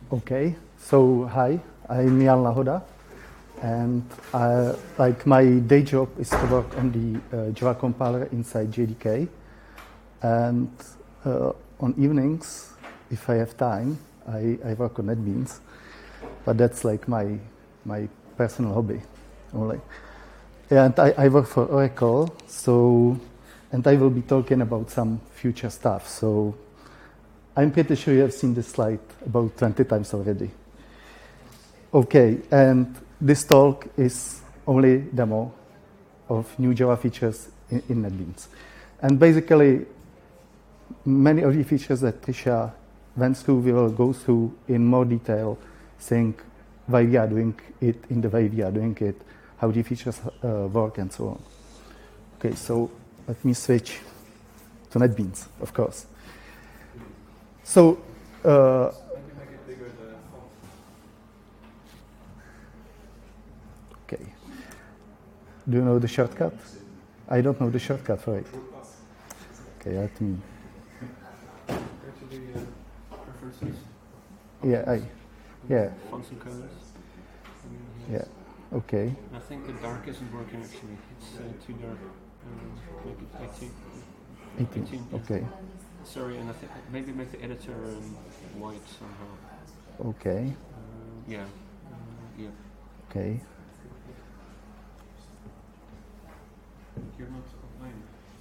Okay, so hi, I'm Jan Lahoda, and my day job is to work on the Java compiler inside JDK, and on evenings, if I have time, I work on NetBeans, but that's like my personal hobby only. And I work for Oracle, and I will be talking about some future stuff. So I'm pretty sure you have seen this slide about 20 times already. Okay, and this talk is only demo of new Java features in NetBeans. And basically, many of the features that Trisha went through, we will go through in more detail, saying why we are doing it in the way we are doing it, how the features work, and so on. Okay, so let me switch to NetBeans, of course. So, maybe make it bigger, the font. Okay. Do you know the shortcut? I don't know the shortcut for it. Okay, let me. Actually, preferences. Yeah. Fonts and colors. Yeah. Okay. I think the dark isn't working actually. It's too dark. Make it 18. 18. Yeah. Okay. Sorry, and I think maybe make the editor white somehow. Okay. Yeah. Okay. You're not online.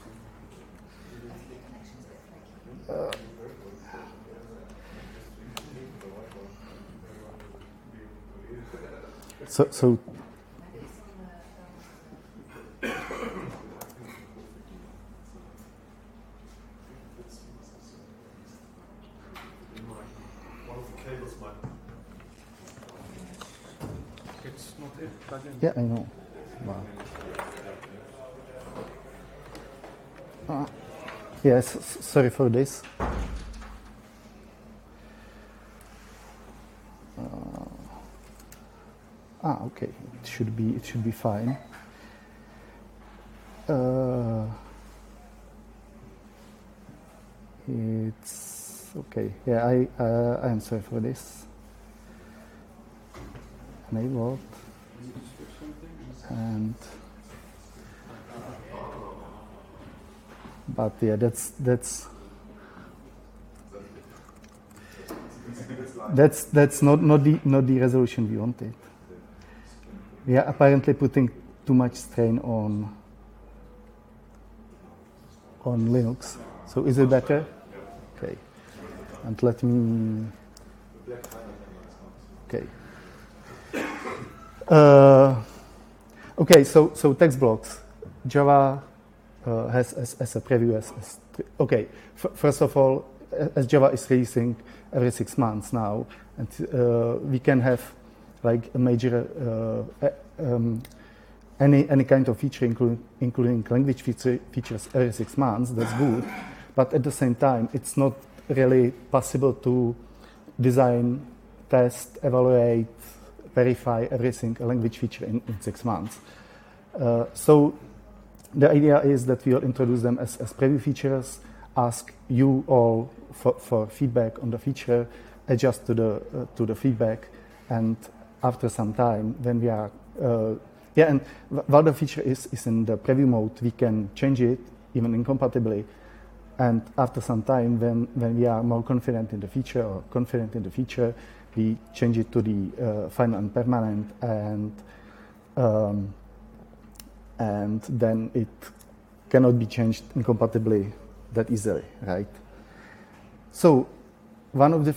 So It's not it. Plug in. yeah, I know. Wow. Yes, sorry for this. Okay. It should be fine. It's okay. Yeah, I am sorry for this. Enabled. And but yeah, that's not the resolution we wanted. We are apparently putting too much strain on Linux. So is it better? Okay. And let me. Okay. Okay. So text blocks. Java has as a preview as okay. First of all, as Java is releasing every 6 months now, and we can have like a major any kind of feature, including language features every 6 months. That's good, but at the same time, it's not really possible to design, test, evaluate, verify every single language feature in 6 months. So the idea is that we will introduce them as preview features, ask you all for feedback on the feature, adjust to the feedback, and after some time, when we are and while the feature is in the preview mode, we can change it even incompatibly. And after some time, when we are more confident in the feature or confident in the feature, we change it to the final and permanent, and then it cannot be changed incompatibly that easily, right? So one of the